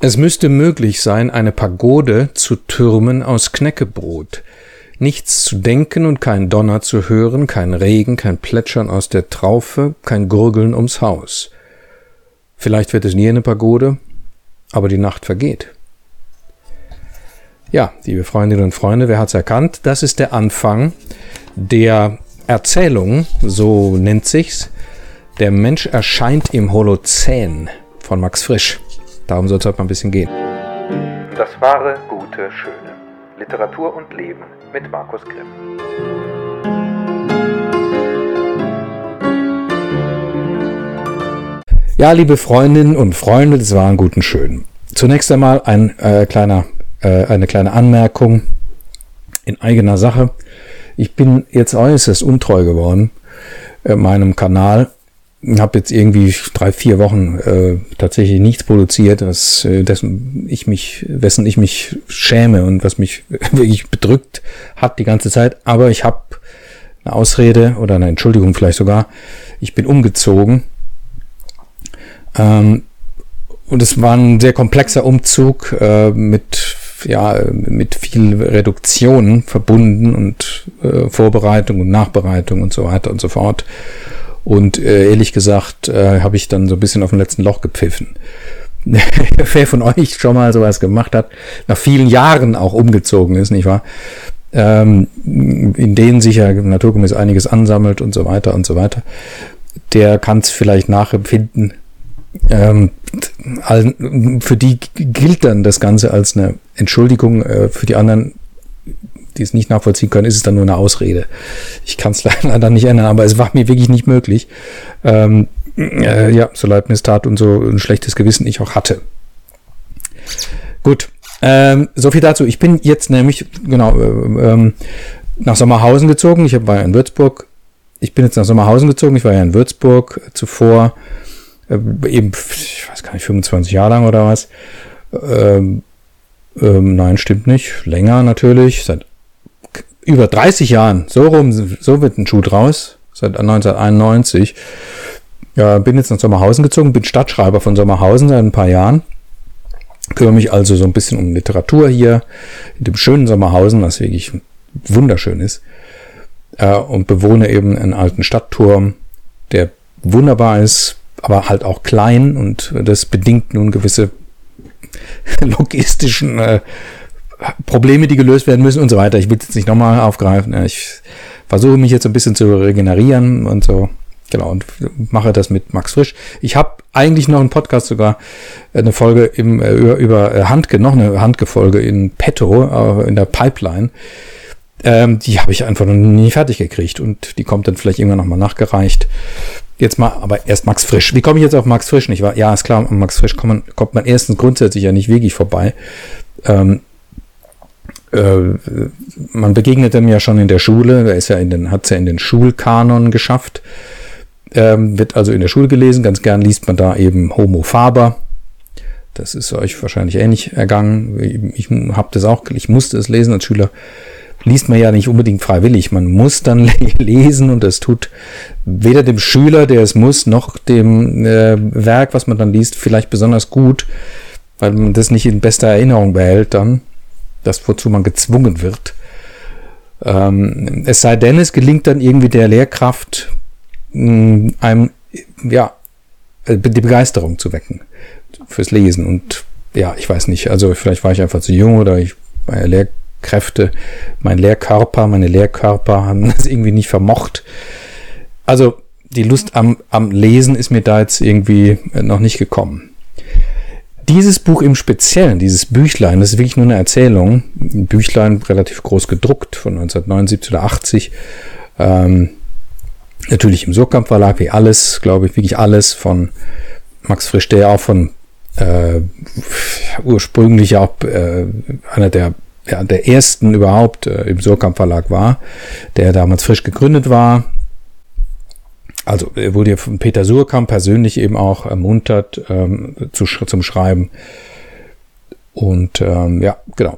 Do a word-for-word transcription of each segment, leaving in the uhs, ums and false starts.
Es müsste möglich sein, eine Pagode zu türmen aus Knäckebrot. Nichts zu denken und kein Donner zu hören, kein Regen, kein Plätschern aus der Traufe, kein Gurgeln ums Haus. Vielleicht wird es nie eine Pagode, aber die Nacht vergeht. Ja, liebe Freundinnen und Freunde, wer hat's erkannt? Das ist der Anfang der Erzählung, so nennt sich's. Der Mensch erscheint im Holozän von Max Frisch. Darum soll es heute mal ein bisschen gehen. Das wahre, gute, schöne. Literatur und Leben mit Markus Grimm. Ja, liebe Freundinnen und Freunde des wahren, guten, schönen. Zunächst einmal ein, äh, kleiner, äh, eine kleine Anmerkung in eigener Sache. Ich bin jetzt äußerst untreu geworden äh, meinem Kanal. Ich habe jetzt irgendwie drei, vier Wochen äh, tatsächlich nichts produziert, was, äh, dessen ich mich, wessen ich mich schäme und was mich wirklich bedrückt hat die ganze Zeit. Aber ich habe eine Ausrede oder eine Entschuldigung vielleicht sogar. Ich bin umgezogen. Ähm, und es war ein sehr komplexer Umzug äh, mit ja mit viel Reduktion verbunden und äh, Vorbereitung und Nachbereitung und so weiter und so fort. Und äh, ehrlich gesagt äh, habe ich dann so ein bisschen auf dem letzten Loch gepfiffen. Wer von euch schon mal sowas gemacht hat, nach vielen Jahren auch umgezogen ist, nicht wahr? Ähm, in denen sich ja naturgemäß einiges ansammelt und so weiter und so weiter, der kann es vielleicht nachempfinden. Ähm, für die gilt dann das Ganze als eine Entschuldigung, äh, für die anderen, die es nicht nachvollziehen können, ist es dann nur eine Ausrede. Ich kann es leider nicht ändern, aber es war mir wirklich nicht möglich. Ähm, äh, ja, so leid mir es tat und so ein schlechtes Gewissen ich auch hatte. Gut, ähm, so viel dazu. Ich bin jetzt nämlich, genau, ähm, nach Sommerhausen gezogen. Ich war ja in Würzburg. Ich bin jetzt nach Sommerhausen gezogen. Ich war ja in Würzburg zuvor, äh, eben, ich weiß gar nicht, fünfundzwanzig Jahre lang oder was. Ähm, ähm, nein, stimmt nicht. Länger natürlich. Seit über dreißig Jahren, so rum, so wird ein Schuh draus, seit neunzehnhunderteinundneunzig. Ja, bin jetzt nach Sommerhausen gezogen, bin Stadtschreiber von Sommerhausen seit ein paar Jahren. Kümmere mich also so ein bisschen um Literatur hier, in dem schönen Sommerhausen, was wirklich wunderschön ist. Äh, und bewohne eben einen alten Stadtturm, der wunderbar ist, aber halt auch klein, und das bedingt nun gewisse logistischen äh, Probleme, die gelöst werden müssen und so weiter. Ich will jetzt nicht nochmal aufgreifen. Ich versuche mich jetzt ein bisschen zu regenerieren und so. Genau, und mache das mit Max Frisch. Ich habe eigentlich noch einen Podcast, sogar eine Folge im, über, über Handke, noch eine Handke-Folge in petto, in der Pipeline. Ähm, die habe ich einfach noch nie fertig gekriegt und die kommt dann vielleicht irgendwann nochmal nachgereicht. Jetzt mal, aber erst Max Frisch. Wie komme ich jetzt auf Max Frisch? Nicht wahr? Ja, ist klar, an Max Frisch kommt man, kommt man erstens grundsätzlich ja nicht wirklich vorbei. Ähm, äh, man begegnet ihm ja schon in der Schule, er ist ja in den, hat es ja in den Schulkanon geschafft, ähm, wird also in der Schule gelesen, ganz gern liest man da eben Homo Faber. Das ist euch wahrscheinlich ähnlich ergangen. Ich habe das auch, ich musste es lesen als Schüler. Liest man ja nicht unbedingt freiwillig. Man muss dann lesen, und das tut weder dem Schüler, der es muss, noch dem äh, Werk, was man dann liest, vielleicht besonders gut, weil man das nicht in bester Erinnerung behält dann, das wozu man gezwungen wird. Ähm, es sei denn, es gelingt dann irgendwie der Lehrkraft, mh, einem ja die Begeisterung zu wecken fürs Lesen. Und ja, ich weiß nicht, also vielleicht war ich einfach zu jung oder ich war ja Lehrkraft. Kräfte, mein Lehrkörper, meine Lehrkörper haben das irgendwie nicht vermocht. Also die Lust am, am Lesen ist mir da jetzt irgendwie noch nicht gekommen. Dieses Buch im Speziellen, dieses Büchlein, das ist wirklich nur eine Erzählung. Ein Büchlein, relativ groß gedruckt, von neunzehnhundertneunundsiebzig oder achtzig. Ähm, natürlich im Surkamp Verlag, wie alles, glaube ich, wirklich alles von Max Frisch, der auch von äh, ursprünglich auch äh, einer der ja, der ersten überhaupt äh, im Surkamp Verlag war, der damals frisch gegründet war. Also er wurde ja von Peter Surkamp persönlich eben auch ermuntert ähm, zu, zum Schreiben. Und ähm, ja, genau.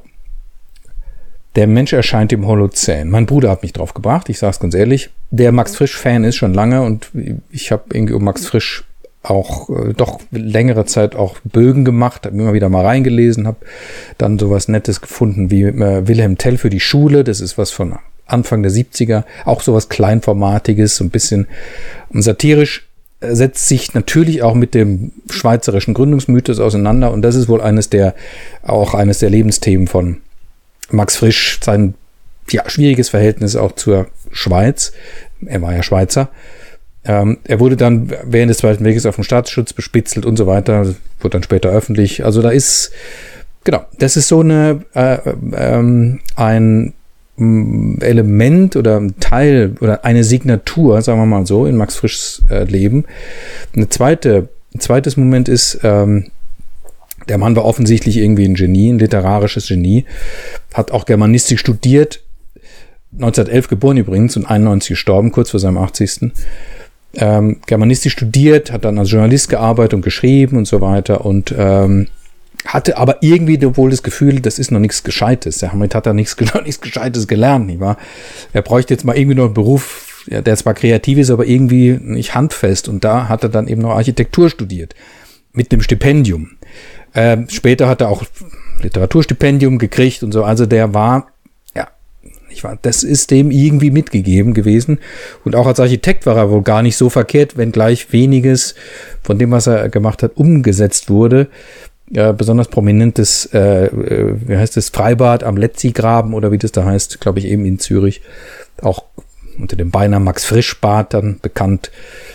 Der Mensch erscheint im Holozän. Mein Bruder hat mich drauf gebracht, ich sage es ganz ehrlich. Der Max Frisch-Fan ist schon lange, und ich habe irgendwie um Max Frisch auch äh, doch längere Zeit auch Bögen gemacht, habe immer wieder mal reingelesen, habe dann sowas Nettes gefunden wie äh, Wilhelm Tell für die Schule. Das ist was von Anfang der siebziger, auch sowas Kleinformatiges, so ein bisschen satirisch, äh, setzt sich natürlich auch mit dem schweizerischen Gründungsmythos auseinander, und das ist wohl eines der, auch eines der Lebensthemen von Max Frisch, sein ja, schwieriges Verhältnis auch zur Schweiz. Er war ja Schweizer. Ähm, er wurde dann während des Zweiten Weltkriegs auf den Staatsschutz bespitzelt und so weiter, wurde dann später öffentlich. Also da ist, genau, das ist so eine äh, ähm, ein Element oder ein Teil oder eine Signatur, sagen wir mal so, in Max Frischs äh, Leben. Eine zweite, ein zweites Moment ist, ähm, der Mann war offensichtlich irgendwie ein Genie, ein literarisches Genie, hat auch Germanistik studiert, neunzehnhundertelf geboren übrigens und einundneunzig gestorben, kurz vor seinem achtzigsten Ähm, Germanistik studiert, hat dann als Journalist gearbeitet und geschrieben und so weiter und ähm, hatte aber irgendwie wohl das Gefühl, das ist noch nichts Gescheites. Damit hat er nichts, nichts Gescheites gelernt, nicht wahr? Er bräuchte jetzt mal irgendwie noch einen Beruf, ja, der zwar kreativ ist, aber irgendwie nicht handfest. Und da hat er dann eben noch Architektur studiert. Mit dem Stipendium. Ähm, später hat er auch Literaturstipendium gekriegt und so. Also der war, ja, nicht wahr? Das ist dem irgendwie mitgegeben gewesen. Und auch als Architekt war er wohl gar nicht so verkehrt, wenngleich weniges von dem, was er gemacht hat, umgesetzt wurde. Ja, besonders prominentes, äh, äh, wie heißt es, Freibad am Letzigraben oder wie das da heißt, glaube ich, eben in Zürich. Auch unter dem Beinamen Max-Frisch-Bad dann bekannt.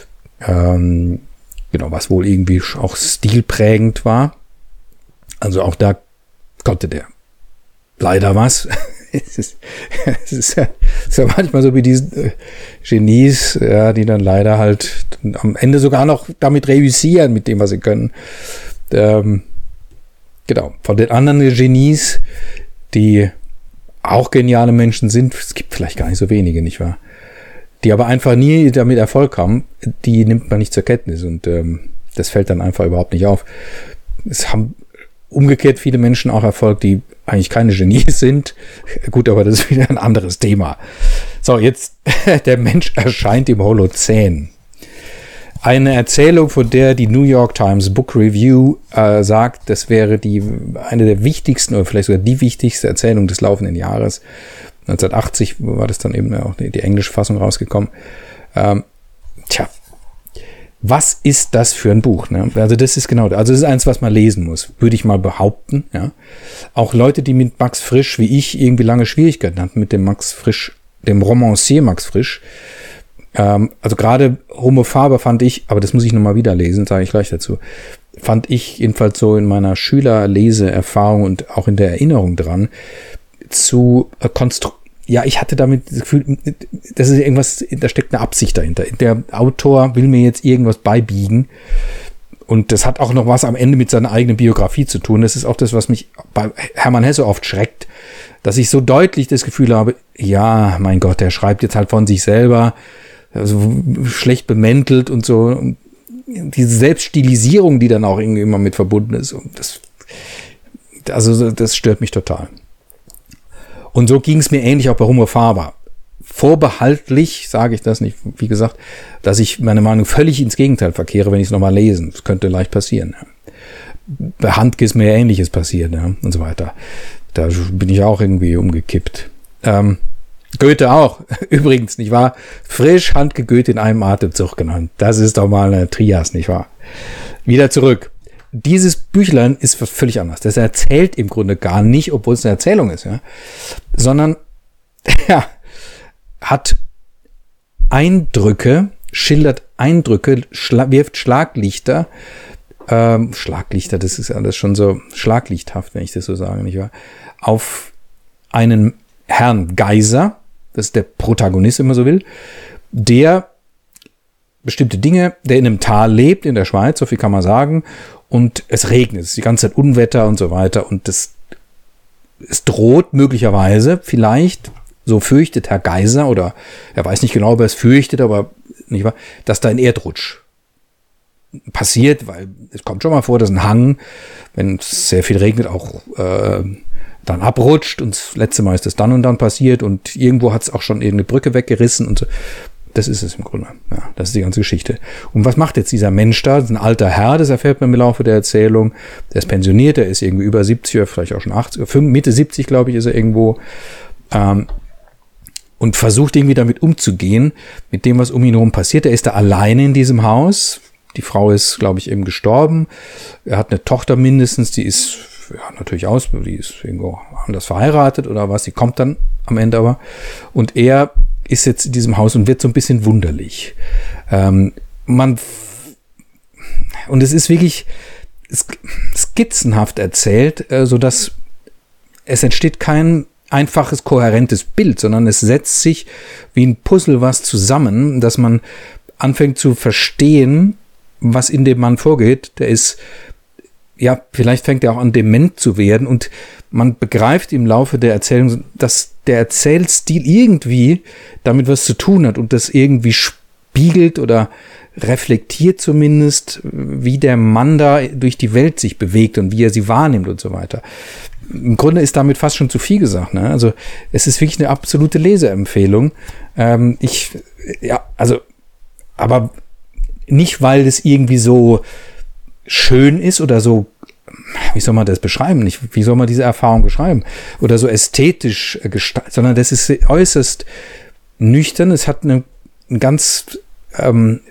Ähm, genau, was wohl irgendwie auch stilprägend war. Also auch da konnte der leider was. es, ist, es, ist ja, es ist ja manchmal so wie diese äh, Genies, ja, die dann leider halt am Ende sogar noch damit reüssieren mit dem, was sie können. Ähm, Genau, von den anderen Genies, die auch geniale Menschen sind, es gibt vielleicht gar nicht so wenige, nicht wahr? Die aber einfach nie damit Erfolg haben, die nimmt man nicht zur Kenntnis und ähm, das fällt dann einfach überhaupt nicht auf. Es haben umgekehrt viele Menschen auch Erfolg, die eigentlich keine Genies sind. Gut, aber das ist wieder ein anderes Thema. So, jetzt, der Mensch erscheint im Holozän. Eine Erzählung, von der die New York Times Book Review äh, sagt, das wäre die eine der wichtigsten oder vielleicht sogar die wichtigste Erzählung des laufenden Jahres. neunzehnhundertachtzig war das dann eben auch die, die englische Fassung rausgekommen. Ähm, tja, was ist das für ein Buch? Ne? Also das ist genau, also das ist eins, was man lesen muss, würde ich mal behaupten. Ja, auch Leute, die mit Max Frisch wie ich irgendwie lange Schwierigkeiten hatten mit dem Max Frisch, dem Romancier Max Frisch. Also gerade Homo Faber fand ich, aber das muss ich nochmal wieder lesen, sage ich gleich dazu, fand ich jedenfalls so in meiner Schülerleseerfahrung und auch in der Erinnerung dran, zu äh, konstru- ja, ich hatte damit das Gefühl, das ist irgendwas, da steckt eine Absicht dahinter. Der Autor will mir jetzt irgendwas beibiegen und das hat auch noch was am Ende mit seiner eigenen Biografie zu tun. Das ist auch das, was mich bei Hermann Hesse oft schreckt, dass ich so deutlich das Gefühl habe, ja, mein Gott, der schreibt jetzt halt von sich selber, also schlecht bemäntelt und so. Und diese Selbststilisierung, die dann auch irgendwie immer mit verbunden ist. Und das, also das stört mich total. Und so ging es mir ähnlich auch bei Homo Faber. Vorbehaltlich sage ich das nicht, wie gesagt, dass ich meine Meinung völlig ins Gegenteil verkehre, wenn ich es nochmal lesen. Das könnte leicht passieren. Ja. Bei Handke ist mir ja Ähnliches passiert, ja, und so weiter. Da bin ich auch irgendwie umgekippt. Ähm, Goethe auch, übrigens, nicht wahr? Frisch, Handke, Goethe in einem Atemzug genannt. Das ist doch mal eine Trias, nicht wahr? Wieder zurück. Dieses Büchlein ist was völlig anderes. Das erzählt im Grunde gar nicht, obwohl es eine Erzählung ist, ja, sondern ja, hat Eindrücke, schildert Eindrücke, schla- wirft Schlaglichter, ähm, Schlaglichter, das ist alles schon so schlaglichthaft, wenn ich das so sage, nicht wahr? Auf einen Herrn Geiser, das ist der Protagonist, wenn man so will, der bestimmte Dinge, der in einem Tal lebt, in der Schweiz, so viel kann man sagen, und es regnet, es ist die ganze Zeit Unwetter und so weiter, und das, es droht möglicherweise, vielleicht, so fürchtet Herr Geiser, oder er weiß nicht genau, ob er es fürchtet, aber nicht wahr, dass da ein Erdrutsch passiert, weil es kommt schon mal vor, dass ein Hang, wenn es sehr viel regnet, auch äh, dann abrutscht, und das letzte Mal ist das dann und dann passiert, und irgendwo hat es auch schon irgendeine Brücke weggerissen und so. Das ist es im Grunde. Ja, das ist die ganze Geschichte. Und was macht jetzt dieser Mensch da? Das ist ein alter Herr, das erfährt man im Laufe der Erzählung. Der ist pensioniert, der ist irgendwie über siebzig oder vielleicht auch schon achtzig, Mitte siebzig, glaube ich, ist er irgendwo. Ähm, und versucht irgendwie damit umzugehen, mit dem, was um ihn herum passiert. Er ist da alleine in diesem Haus. Die Frau ist, glaube ich, eben gestorben. Er hat eine Tochter mindestens, die ist ja natürlich aus, die ist irgendwo anders verheiratet oder was. Die kommt dann am Ende aber. Und er ist jetzt in diesem Haus und wird so ein bisschen wunderlich. Ähm, man und es ist wirklich skizzenhaft erzählt, äh, so dass es entsteht kein einfaches, kohärentes Bild, sondern es setzt sich wie ein Puzzle was zusammen, dass man anfängt zu verstehen, was in dem Mann vorgeht. Der ist, ja, vielleicht fängt er auch an, dement zu werden und man begreift im Laufe der Erzählung, dass der Erzählstil irgendwie damit was zu tun hat und das irgendwie spiegelt oder reflektiert zumindest, wie der Mann da durch die Welt sich bewegt und wie er sie wahrnimmt und so weiter. Im Grunde ist damit fast schon zu viel gesagt, ne? Also es ist wirklich eine absolute Leseempfehlung. Ähm, ich, ja, also, aber nicht, weil es irgendwie so schön ist oder so, wie soll man das beschreiben? Nicht, wie soll man diese Erfahrung beschreiben? Oder so ästhetisch gestaltet, sondern das ist äußerst nüchtern. Es hat eine, einen ganz ähm,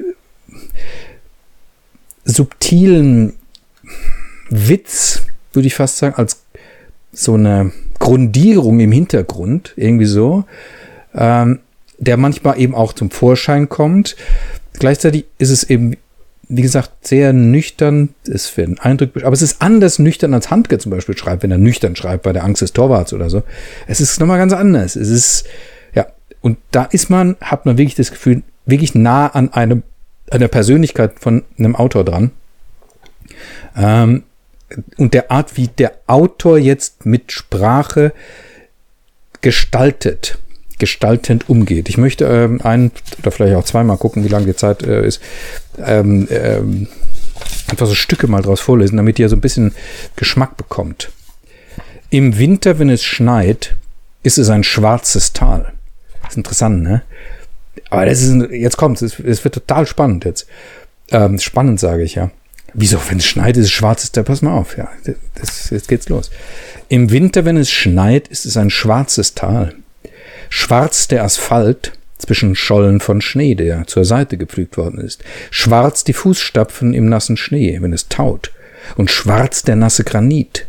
subtilen Witz, würde ich fast sagen, als so eine Grundierung im Hintergrund, irgendwie so, ähm, der manchmal eben auch zum Vorschein kommt. Gleichzeitig ist es eben, wie gesagt, sehr nüchtern, es wird ein Eindruck, aber es ist anders nüchtern, als Handke zum Beispiel schreibt, wenn er nüchtern schreibt bei der Angst des Torwarts oder so. Es ist nochmal ganz anders. Es ist, ja, und da ist man, hat man wirklich das Gefühl, wirklich nah an einem, an der Persönlichkeit von einem Autor dran. Ähm, und der Art, wie der Autor jetzt mit Sprache gestaltet, gestaltend umgeht. Ich möchte ähm, ein oder vielleicht auch zweimal gucken, wie lange die Zeit äh, ist, ähm, ähm, einfach so Stücke mal draus vorlesen, damit ihr so ein bisschen Geschmack bekommt. Im Winter, wenn es schneit, ist es ein schwarzes Tal. Das ist interessant, ne? Aber das ist, jetzt kommt's, es, es wird total spannend jetzt. Ähm, spannend, sage ich, ja. Wieso, wenn es schneit, ist es schwarzes Tal? Pass mal auf, ja. Das, jetzt geht's los. Im Winter, wenn es schneit, ist es ein schwarzes Tal. Schwarz der Asphalt zwischen Schollen von Schnee, der zur Seite gepflügt worden ist. Schwarz die Fußstapfen im nassen Schnee, wenn es taut. Und schwarz der nasse Granit.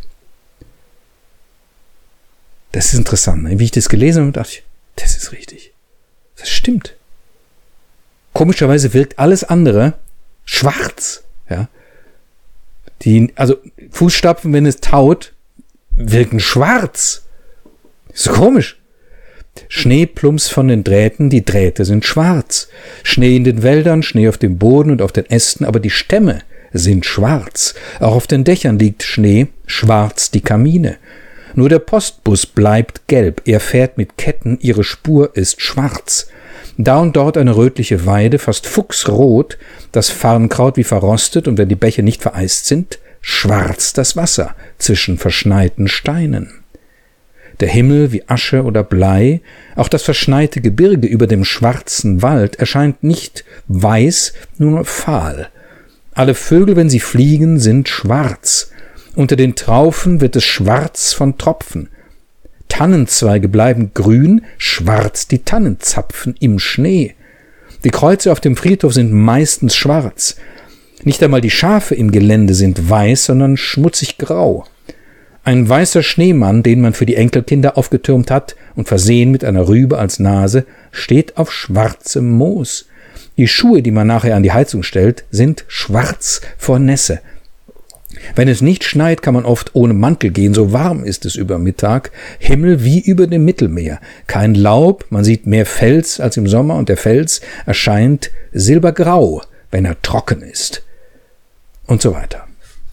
Das ist interessant. Ne? Wie ich das gelesen habe, dachte ich, das ist richtig. Das stimmt. Komischerweise wirkt alles andere schwarz. Ja. Die, also Fußstapfen, wenn es taut, wirken schwarz. Ist so komisch. Schneeplumps von den Drähten, die Drähte sind schwarz. Schnee in den Wäldern, Schnee auf dem Boden und auf den Ästen, aber die Stämme sind schwarz. Auch auf den Dächern liegt Schnee, schwarz die Kamine. Nur der Postbus bleibt gelb, er fährt mit Ketten, ihre Spur ist schwarz. Da und dort eine rötliche Weide, fast fuchsrot, das Farnkraut wie verrostet, und wenn die Bäche nicht vereist sind, schwarz das Wasser zwischen verschneiten Steinen. Der Himmel wie Asche oder Blei, auch das verschneite Gebirge über dem schwarzen Wald erscheint nicht weiß, nur fahl. Alle Vögel, wenn sie fliegen, sind schwarz. Unter den Traufen wird es schwarz von Tropfen. Tannenzweige bleiben grün, schwarz die Tannenzapfen im Schnee. Die Kreuze auf dem Friedhof sind meistens schwarz. Nicht einmal die Schafe im Gelände sind weiß, sondern schmutzig grau. Ein weißer Schneemann, den man für die Enkelkinder aufgetürmt hat und versehen mit einer Rübe als Nase, steht auf schwarzem Moos. Die Schuhe, die man nachher an die Heizung stellt, sind schwarz vor Nässe. Wenn es nicht schneit, kann man oft ohne Mantel gehen, so warm ist es über Mittag. Himmel wie über dem Mittelmeer. Kein Laub, man sieht mehr Fels als im Sommer, und der Fels erscheint silbergrau, wenn er trocken ist. Und so weiter.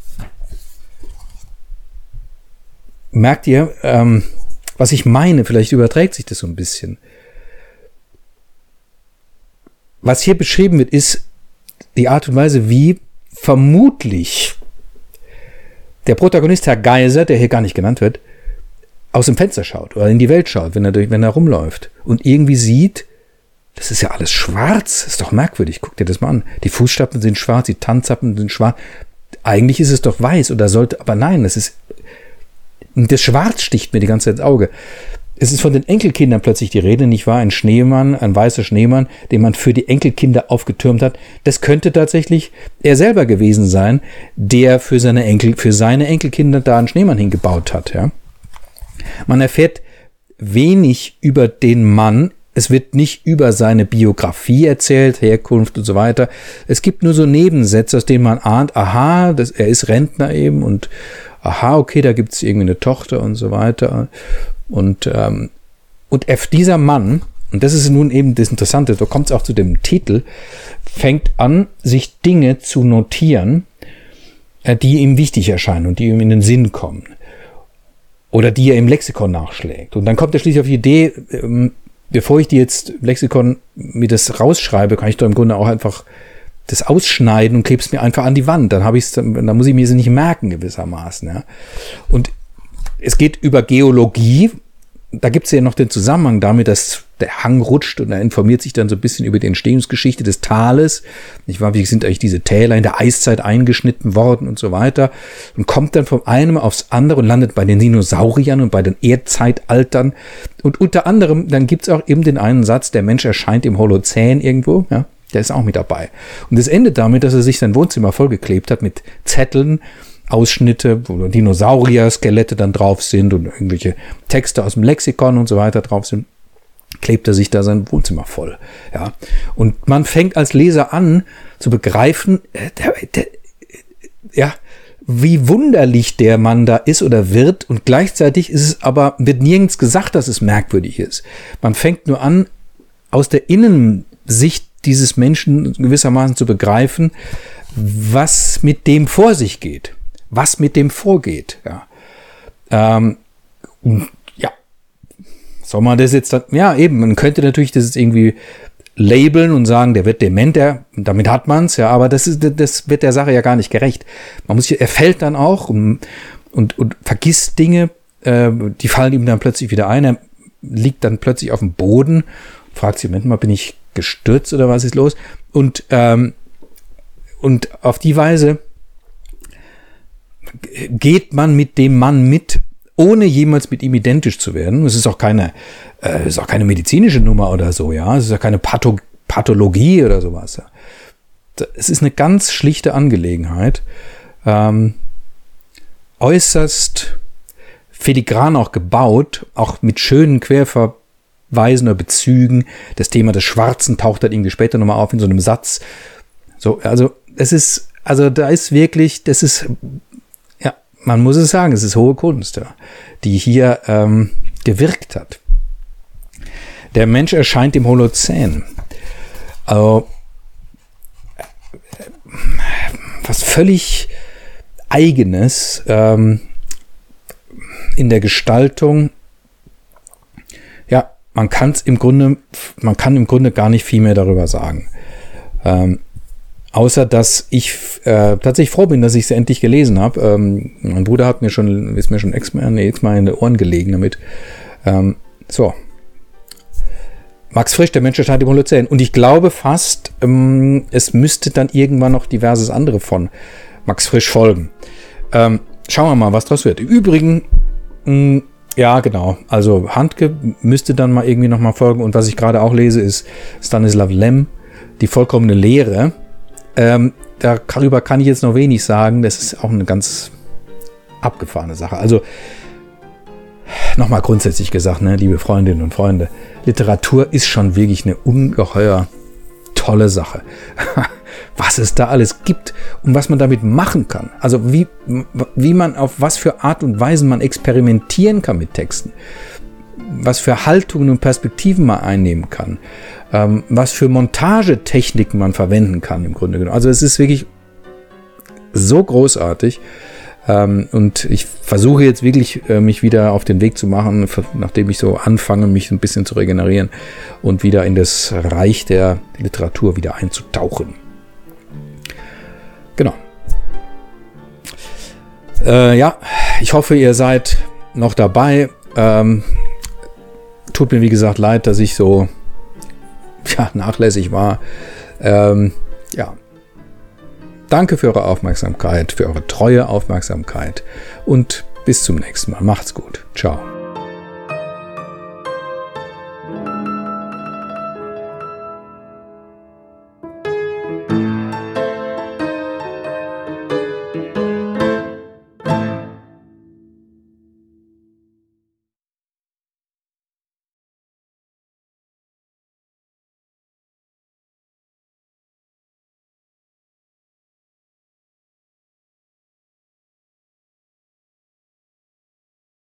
Merkt ihr, ähm, was ich meine? Vielleicht überträgt sich das so ein bisschen. Was hier beschrieben wird, ist die Art und Weise, wie vermutlich der Protagonist, Herr Geiser, der hier gar nicht genannt wird, aus dem Fenster schaut oder in die Welt schaut, wenn er durch, wenn er rumläuft und irgendwie sieht, das ist ja alles schwarz. Ist doch merkwürdig. Guck dir das mal an. Die Fußstapfen sind schwarz, die Tanzsappen sind schwarz. Eigentlich ist es doch weiß oder sollte, aber nein, das ist, das Schwarz sticht mir die ganze Zeit ins Auge. Es ist von den Enkelkindern plötzlich die Rede, nicht wahr? Ein Schneemann, ein weißer Schneemann, den man für die Enkelkinder aufgetürmt hat. Das könnte tatsächlich er selber gewesen sein, der für seine Enkel, für seine Enkelkinder da einen Schneemann hingebaut hat, ja. Man erfährt wenig über den Mann. Es wird nicht über seine Biografie erzählt, Herkunft und so weiter. Es gibt nur so Nebensätze, aus denen man ahnt, aha, das, er ist Rentner eben und aha, okay, da gibt es irgendwie eine Tochter und so weiter. Und, ähm, und dieser Mann, und das ist nun eben das Interessante, da kommt es auch zu dem Titel, fängt an, sich Dinge zu notieren, äh, die ihm wichtig erscheinen und die ihm in den Sinn kommen. Oder die er im Lexikon nachschlägt. Und dann kommt er schließlich auf die Idee, ähm, bevor ich die jetzt im Lexikon mir das rausschreibe, kann ich doch im Grunde auch einfach das ausschneiden und klebe es mir einfach an die Wand. Dann habe ich es, dann muss ich mir es nicht merken gewissermaßen. Ja. Und es geht über Geologie. Da gibt es ja noch den Zusammenhang damit, dass der Hang rutscht und er informiert sich dann so ein bisschen über die Entstehungsgeschichte des Tales. Nicht wahr? Wie sind eigentlich diese Täler in der Eiszeit eingeschnitten worden und so weiter. Und kommt dann vom einen aufs andere und landet bei den Dinosauriern und bei den Erdzeitaltern. Und unter anderem, dann gibt es auch eben den einen Satz, der Mensch erscheint im Holozän irgendwo, ja. Der ist auch mit dabei. Und es endet damit, dass er sich sein Wohnzimmer vollgeklebt hat mit Zetteln, Ausschnitte, wo Dinosaurier-Skelette dann drauf sind und irgendwelche Texte aus dem Lexikon und so weiter drauf sind. Klebt er sich da sein Wohnzimmer voll. Ja. Und man fängt als Leser an zu begreifen, äh, der, der, ja, wie wunderlich der Mann da ist oder wird. Und gleichzeitig ist es aber, wird nirgends gesagt, dass es merkwürdig ist. Man fängt nur an, aus der Innensicht dieses Menschen gewissermaßen zu begreifen, was mit dem vor sich geht, was mit dem vorgeht. Ja, ähm, ja. Soll man das jetzt, ja eben, man könnte natürlich das irgendwie labeln und sagen, der wird dement, der, damit hat man's, ja, aber das ist, das wird der Sache ja gar nicht gerecht. Man muss, er fällt dann auch und, und, und vergisst Dinge, äh, die fallen ihm dann plötzlich wieder ein, er liegt dann plötzlich auf dem Boden, fragt sich, Moment mal, bin ich gestürzt oder was ist los? Und, ähm, und auf die Weise geht man mit dem Mann mit, ohne jemals mit ihm identisch zu werden. Es ist auch keine, äh, es ist auch keine medizinische Nummer oder so, ja. Es ist auch keine Patho- Pathologie oder sowas. Ja. Es ist eine ganz schlichte Angelegenheit. Ähm, äußerst filigran auch gebaut, auch mit schönen Querverweisen oder Bezügen. Das Thema des Schwarzen taucht dann irgendwie später nochmal auf in so einem Satz. So, also, es ist, also da ist wirklich, das ist, ja, man muss es sagen, es ist hohe Kunst, ja, die hier ähm, gewirkt hat. Der Mensch erscheint im Holozän. Also, was völlig Eigenes ähm, in der Gestaltung. Ja, man kann es im Grunde, man kann im Grunde gar nicht viel mehr darüber sagen. Ähm, außer, dass ich äh, tatsächlich froh bin, dass ich es endlich gelesen habe. Ähm, mein Bruder hat mir schon, ist mir schon x-mal nee, x in die Ohren gelegen damit. Ähm, so. Max Frisch, der Mensch erscheint im Holozän. Und ich glaube fast, ähm, es müsste dann irgendwann noch diverses andere von Max Frisch folgen. Ähm, schauen wir mal, was draus wird. Im Übrigen, mh, ja, genau. Also Handke müsste dann mal irgendwie noch mal folgen. Und was ich gerade auch lese, ist Stanislav Lem, Die vollkommene Lehre. Ähm, darüber kann ich jetzt noch wenig sagen. Das ist auch eine ganz abgefahrene Sache. Also nochmal grundsätzlich gesagt, ne, liebe Freundinnen und Freunde, Literatur ist schon wirklich eine ungeheuer tolle Sache. Was es da alles gibt und was man damit machen kann. Also wie, wie man auf was für Art und Weisen man experimentieren kann mit Texten. Was für Haltungen und Perspektiven man einnehmen kann. Ähm, was für Montagetechniken man verwenden kann im Grunde genommen. Also es ist wirklich so großartig. Ähm, und ich versuche jetzt wirklich, äh, mich wieder auf den Weg zu machen, nachdem ich so anfange, mich ein bisschen zu regenerieren und wieder in das Reich der Literatur wieder einzutauchen. Genau. Äh, ja, ich hoffe, ihr seid noch dabei. Ähm, tut mir, wie gesagt, leid, dass ich so ja, nachlässig war. Ähm, ja. Danke für eure Aufmerksamkeit, für eure treue Aufmerksamkeit und bis zum nächsten Mal. Macht's gut. Ciao.